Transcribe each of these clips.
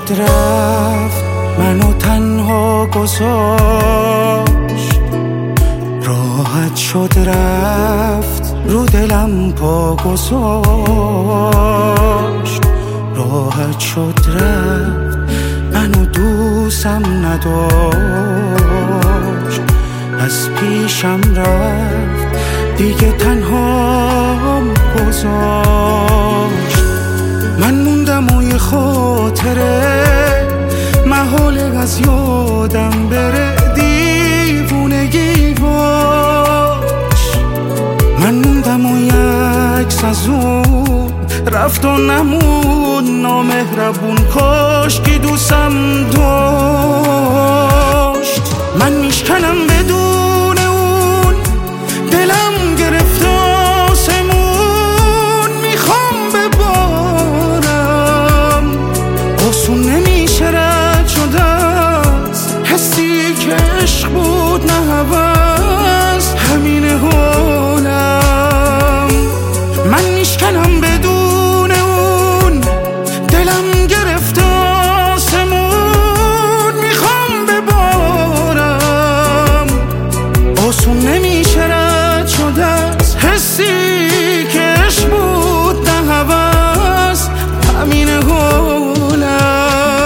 رفت منو تنها گذاشت، راحت شد رفت رو دلم پا گذاشت، راحت شد رفت منو دوستم نداشت، از پیشم رفت دیگه تنهام گذاشت. من موندم و یه خاطره محاله از یادم بره، دیوونگی باش. من موندم و یک از اون رفت و نمون نامهربون، کاش که دوستم داشت. من میشکنم بدون اون، دلم گرفت آسمون، میخوام ببارم آسون نمیشه رد شده است، حسی که عشق بود نه هوس، همینه حالم. من میشکنم بدون اون، دلم گرفت آسمون، میخوام ببارم آسون نمیشه رد شده است، حسی که عشق بود نه هوس، همینه حالم.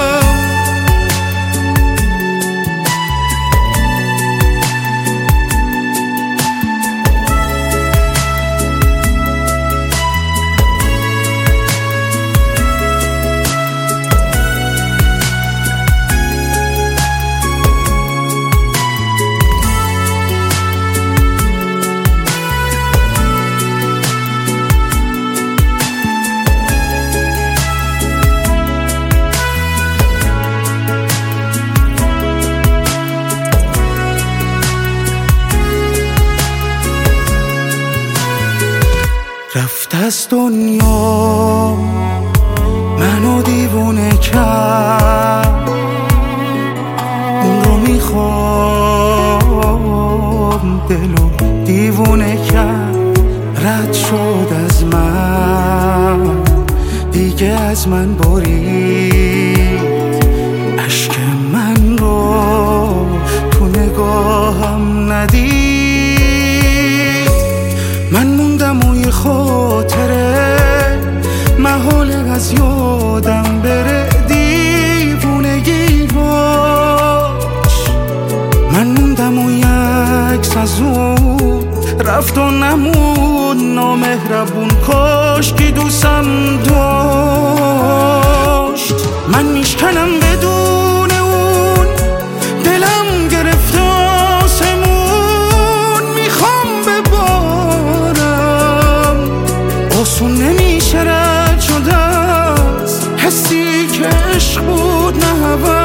رفت از دنیا منو دیوونه کرد، اون رو میخوام دلو دیوونه کرد. رد شد از من دیگه از من برید، اشک من رو تو نگاهم ندید. من موندم و یه خاطره محاله از یادم بره، دیوونگی باش. من موندم و یک از اون رفت و نمون نامهربون، کاش که دوستم داشت. من میشکنم بدون اون، دلم گرفت آسمون، میخوام ببارم آسون نمیشه رد شده است، حسی که عشق بود نه هوس.